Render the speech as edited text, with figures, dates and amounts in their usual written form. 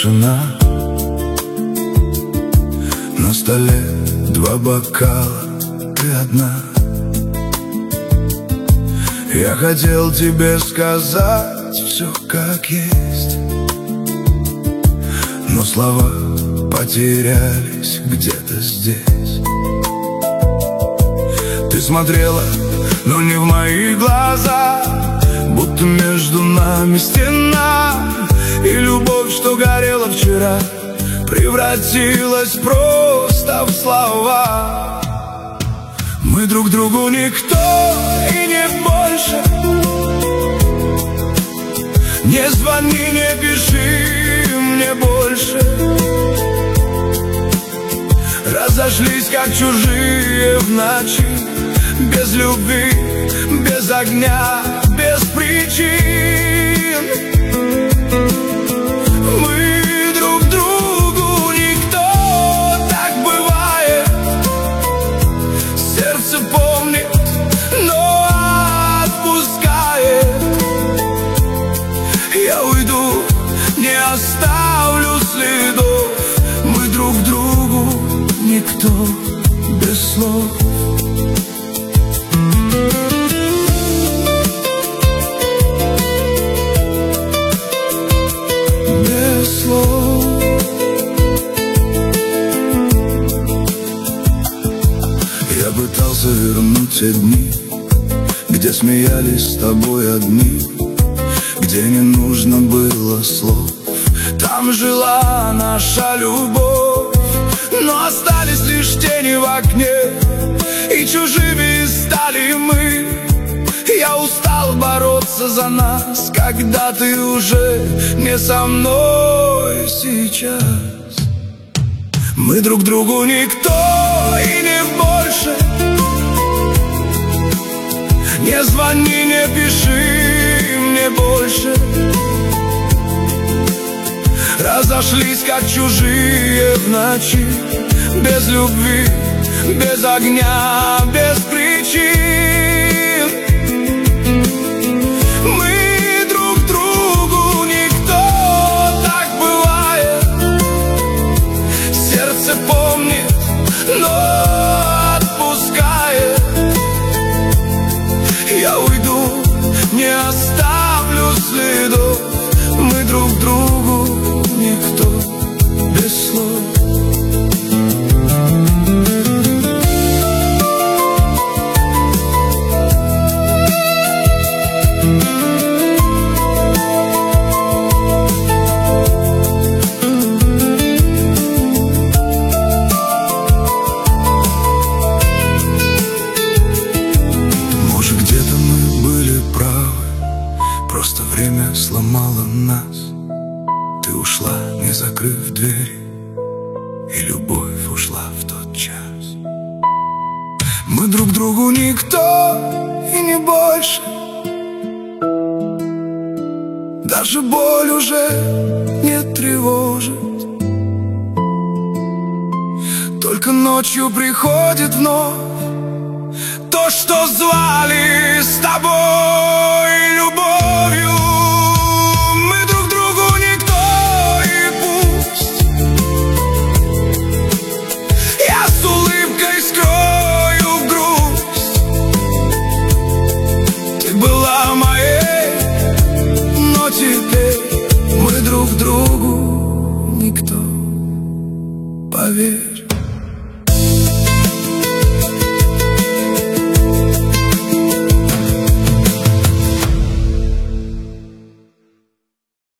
тишина. На столе два бокала, ты одна. Я хотел тебе сказать все как есть, но слова потерялись где-то здесь. Ты смотрела, но не в мои глаза, будто между нами стена. И любовь, что горела вчера, превратилась просто в слова. Мы друг другу никто и не больше. Не звони, не пиши мне больше. Разошлись, как чужие в ночи, без любви, без огня, без причин. Мы друг другу никто, так бывает. Сердце помнит, но отпускает. Я уйду, не оставлю следов. Мы друг другу никто, без слов. Без слов. Я пытался вернуть те дни, где смеялись с тобой одни, где не нужно было слов. Там жила наша любовь, но остались лишь тени в окне, и чужими стали мы. Я устал бороться за нас, когда ты уже не со мной сейчас. Мы друг другу никто и не больше. Не звони, не пиши мне больше. Разошлись, как чужие в ночи, без любви, без огня, без причин. Мы друг другу никто, так бывает. Сердце помнит, но отпускает. Я уйду, не оставлю следов. Мы друг другу никто, без слов. Может, где-то мы были правы, просто время сломало нас. Ты ушла, не закрыв двери, и любовь ушла в тот час. Мы друг другу никто и не больше. Даже боль уже не тревожит. Только ночью приходит вновь то, что звали с тобой.